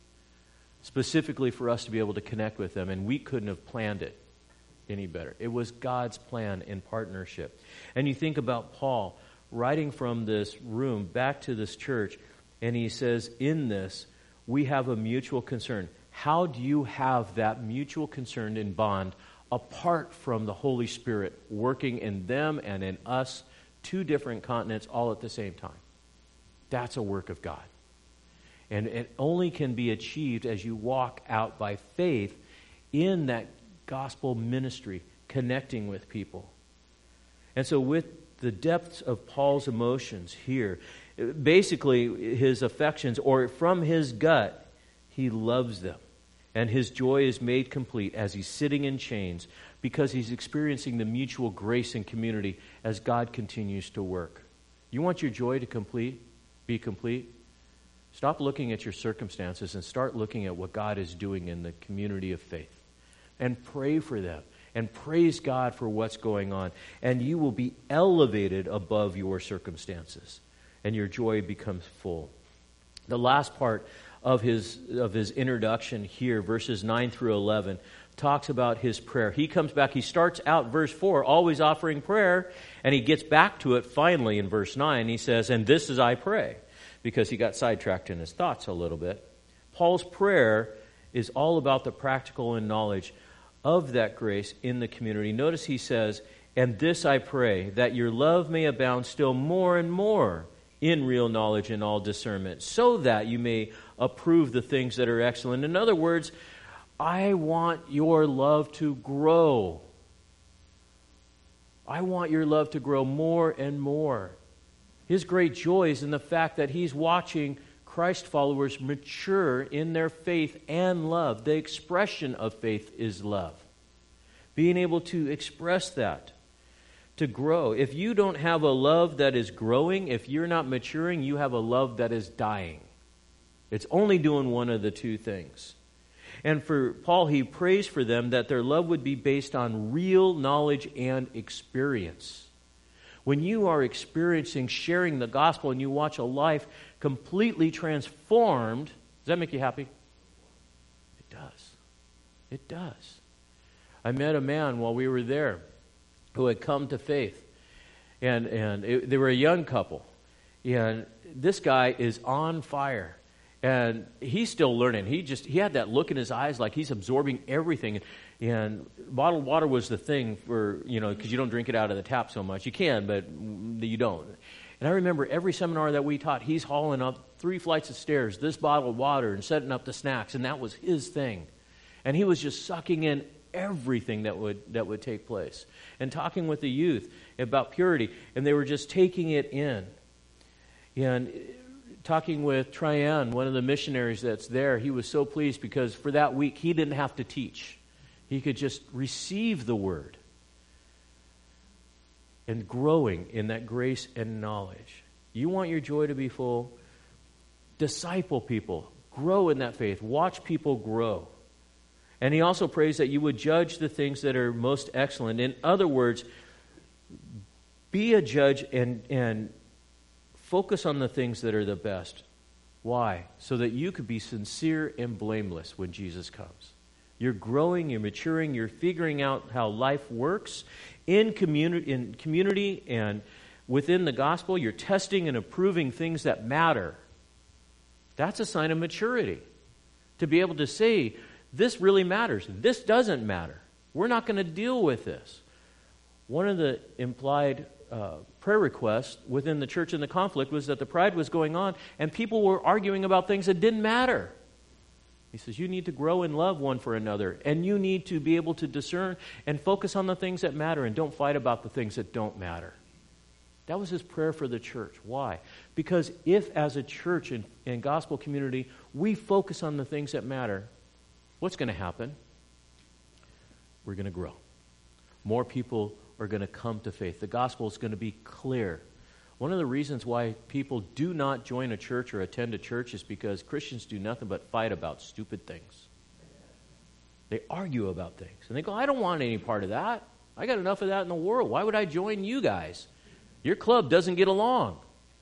specifically for us to be able to connect with them, and we couldn't have planned it any better. It was God's plan in partnership. And you think about Paul writing from this room back to this church, and he says, in this, we have a mutual concern. How do you have that mutual concern and bond apart from the Holy Spirit working in them and in us, two different continents all at the same time? That's a work of God. And it only can be achieved as you walk out by faith in that gospel ministry, connecting with people. And so with the depths of Paul's emotions here, basically his affections, or from his gut, he loves them. And his joy is made complete as he's sitting in chains because he's experiencing the mutual grace and community as God continues to work. You want your joy to complete, be complete? Stop looking at your circumstances and start looking at what God is doing in the community of faith. And pray for them. And praise God for what's going on. And you will be elevated above your circumstances. And your joy becomes full. The last part of his of his introduction here, verses nine through eleven, talks about his prayer. He comes back, he starts out verse four, always offering prayer, and he gets back to it finally in verse nine. He says, and this is I pray, because he got sidetracked in his thoughts a little bit. Paul's prayer is all about the practical and knowledge of that grace in the community. Notice he says, and this I pray, that your love may abound still more and more in real knowledge and all discernment, so that you may approve the things that are excellent. In other words, I want your love to grow. I want your love to grow more and more. His great joy is in the fact that he's watching Christ followers mature in their faith and love. The expression of faith is love. Being able to express that. to grow. If you don't have a love that is growing, if you're not maturing, you have a love that is dying. It's only doing one of the two things. And for Paul, he prays for them that their love would be based on real knowledge and experience. When you are experiencing, sharing the gospel, and you watch a life completely transformed, does that make you happy? It does. It does. I met a man while we were there who had come to faith. And, and it, they were a young couple. And this guy is on fire. And he's still learning. He just he had that look in his eyes like he's absorbing everything. And bottled water was the thing for, you know, because you don't drink it out of the tap so much. You can, but you don't. And I remember every seminar that we taught, he's hauling up three flights of stairs, this bottled water, and setting up the snacks. And that was his thing. And he was just sucking in everything that would that would take place. And talking with the youth about purity. And they were just taking it in. And talking with Tryon, one of the missionaries that's there, he was so pleased because for that week he didn't have to teach. He could just receive the word and growing in that grace and knowledge. You want your joy to be full? Disciple people. Grow in that faith. Watch people grow. And he also prays that you would judge the things that are most excellent. In other words, be a judge and and focus on the things that are the best. Why? So that you could be sincere and blameless when Jesus comes. You're growing, you're maturing, you're figuring out how life works in community, in community and within the gospel. You're testing and approving things that matter. That's a sign of maturity. To be able to say, this really matters. This doesn't matter. We're not going to deal with this. One of the implied Uh, prayer request within the church in the conflict was that the pride was going on and people were arguing about things that didn't matter. He says you need to grow in love one for another, and you need to be able to discern and focus on the things that matter, and don't fight about the things that don't matter. That was his prayer for the church. Why? Because if as a church and, and gospel community we focus on the things that matter, what's going to happen? We're going to grow. More people are going to come to faith. The gospel is going to be clear. One of the reasons why people do not join a church or attend a church is because Christians do nothing but fight about stupid things. They argue about things. And they go, I don't want any part of that. I got enough of that in the world. Why would I join you guys? Your club doesn't get along.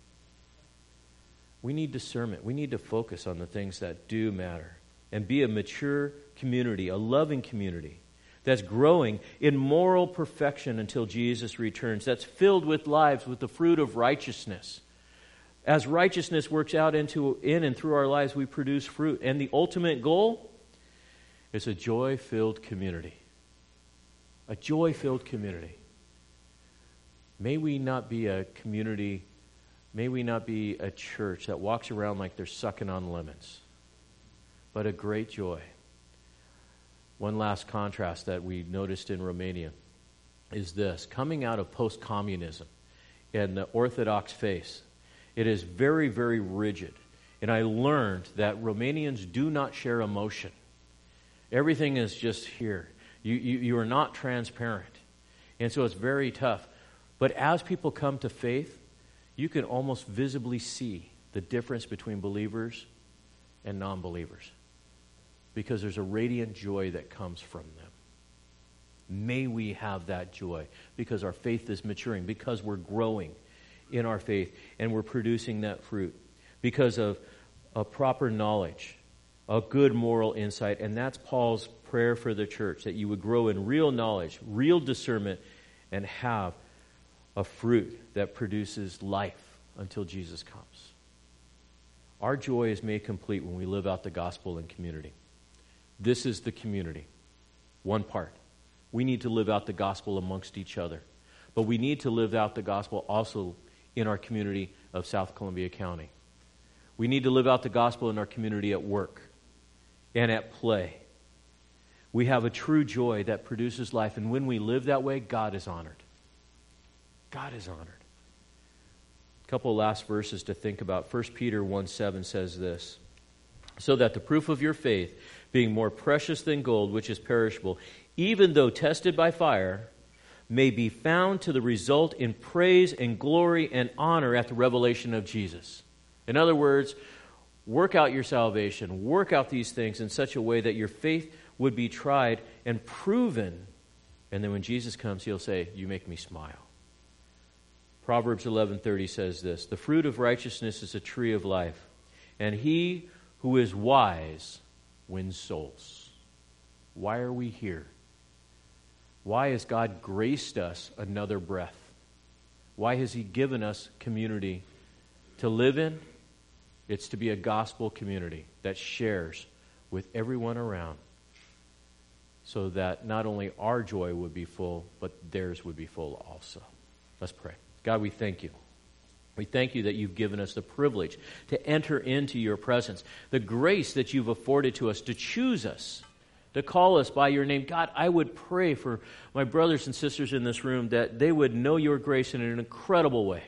We need discernment. We need to focus on the things that do matter and be a mature community, a loving community that's growing in moral perfection until Jesus returns, that's filled with lives with the fruit of righteousness. As righteousness works out into in and through our lives, we produce fruit. And the ultimate goal is a joy-filled community. A joy-filled community. May we not be a community, may we not be a church that walks around like they're sucking on lemons, but a great joy. One last contrast that we noticed in Romania is this. Coming out of post-communism and the Orthodox faith, it is very, very rigid. And I learned that Romanians do not share emotion. Everything is just here. You, you, you are not transparent. And so it's very tough. But as people come to faith, you can almost visibly see the difference between believers and non-believers. Because there's a radiant joy that comes from them. May we have that joy because our faith is maturing, because we're growing in our faith and we're producing that fruit, because of a proper knowledge, a good moral insight. And that's Paul's prayer for the church, that you would grow in real knowledge, real discernment, and have a fruit that produces life until Jesus comes. Our joy is made complete when we live out the gospel in community. This is the community. One part. We need to live out the gospel amongst each other. But we need to live out the gospel also in our community of South Columbia County. We need to live out the gospel in our community at work and at play. We have a true joy that produces life. And when we live that way, God is honored. God is honored. A couple of last verses to think about. First Peter one seven says this. So that the proof of your faith, being more precious than gold, which is perishable, even though tested by fire, may be found to the result in praise and glory and honor at the revelation of Jesus. In other words, work out your salvation, work out these things in such a way that your faith would be tried and proven. And then when Jesus comes, he'll say, you make me smile. Proverbs eleven thirty says this, the fruit of righteousness is a tree of life, and he who is wise wins souls. Why are we here? Why has God graced us another breath? Why has he given us community to live in? It's to be a gospel community that shares with everyone around so that not only our joy would be full, but theirs would be full also. Let's pray. God, we thank you. We thank you that you've given us the privilege to enter into your presence, the grace that you've afforded to us to choose us, to call us by your name. God, I would pray for my brothers and sisters in this room that they would know your grace in an incredible way,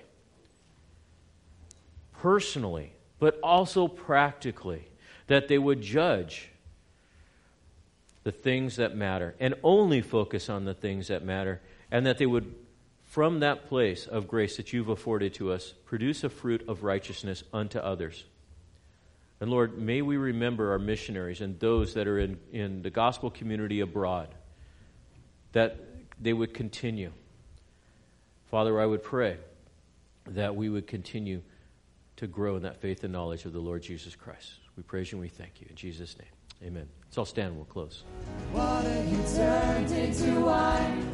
personally, but also practically, that they would judge the things that matter and only focus on the things that matter, and that they would, from that place of grace that you've afforded to us, produce a fruit of righteousness unto others. And Lord, may we remember our missionaries and those that are in, in the gospel community abroad, that they would continue. Father, I would pray that we would continue to grow in that faith and knowledge of the Lord Jesus Christ. We praise you and we thank you. In Jesus' name, amen. Let's all stand and we'll close. Water you turned into wine.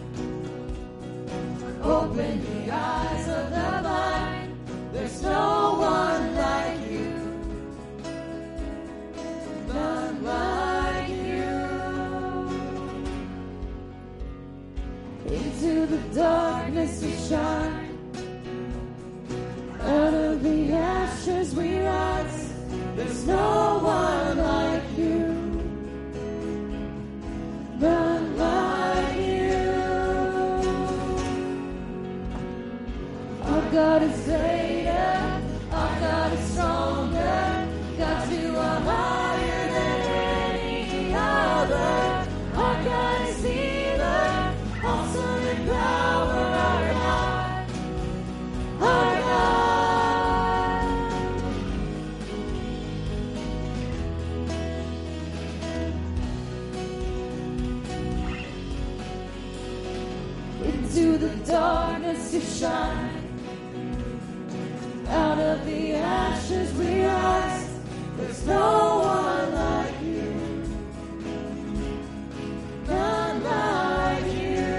Open the eyes of the blind. There's no one like you. None like you. Into the darkness you shine. Out of the ashes we rise. There's no one like you. None like you. Our God is greater. Our God is stronger. God, you are higher than any other. Our God is healer. Awesome in power. Our God. Our God. Into the darkness you shine. Out of the ashes we rise. There's no one like you. None like you.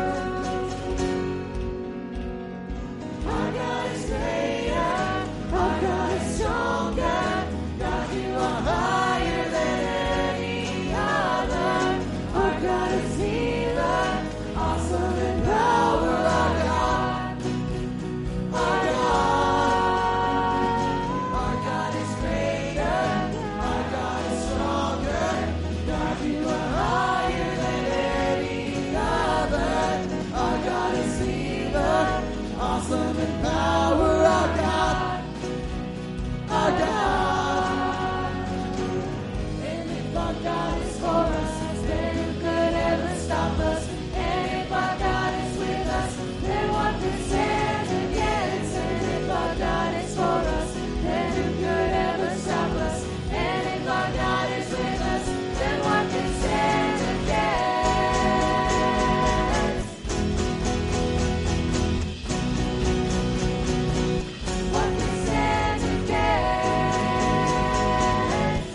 Our God is greater. Our God is stronger. God, you are higher than any other. Our God is healer. Awesome in power. Our God. Our God. Our God is greater. Our God is stronger. God, you are higher than any other. Our God is healer. Awesome in power. Our God. Our God. And if our God is for us, then who could ever stop us? And if our God is with us, then what can stand against? And if our God is for us, then who could ever stop us? And if our God is with us, then what can stand against? What can stand against?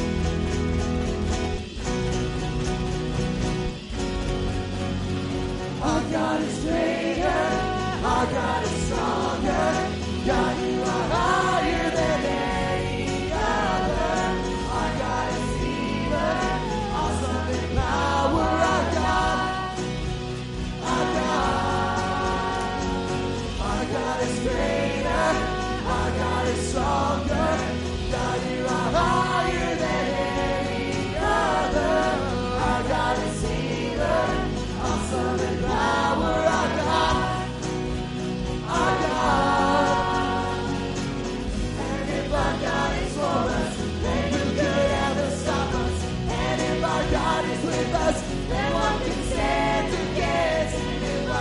Our God is greater. Our God is stronger. God, you are higher than any other. Our God is healer. Awesome in power. Our God. Our God. Our God is greater. Our God is stronger. God, you are higher than any other. Our God is healer. Awesome in power. Our God. Our God. And if our God is for us, then who could ever stop us? And if our God is with us, then what can stand against? And if our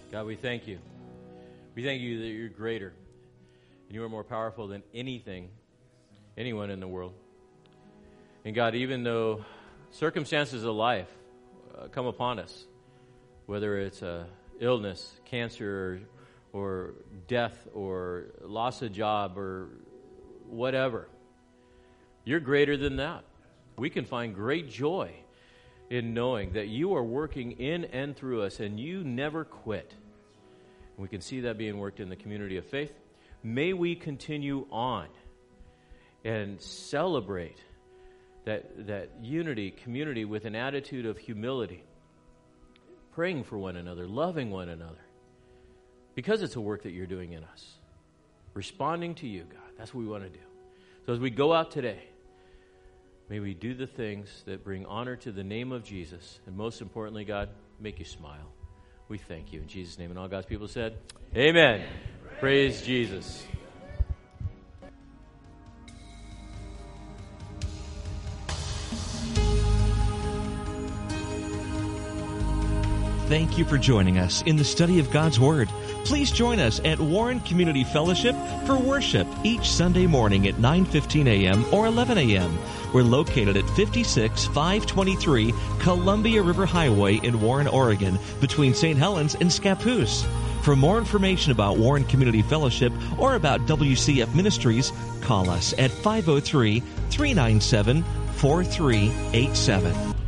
God, we thank you. We thank you that you're greater and you are more powerful than anything, anyone in the world. And God, even though circumstances of life uh, come upon us, whether it's uh, illness, cancer, or, or death, or loss of job, or whatever, you're greater than that. We can find great joy in knowing that you are working in and through us, and you never quit. And we can see that being worked in the community of faith. May we continue on and celebrate that, that unity, community with an attitude of humility, praying for one another, loving one another, because it's a work that you're doing in us. Responding to you, God. That's what we want to do. So as we go out today, may we do the things that bring honor to the name of Jesus. And most importantly, God, make you smile. We thank you in Jesus' name. And all God's people said, amen. Praise, Praise Jesus. Thank you for joining us in the study of God's Word. Please join us at Warren Community Fellowship for worship each Sunday morning at nine fifteen a.m. or eleven a.m. We're located at fifty-six five twenty-three Columbia River Highway in Warren, Oregon, between Saint Helens and Scappoose. For more information about Warren Community Fellowship or about W C F Ministries, call us at five oh three, three nine seven, four three eight seven.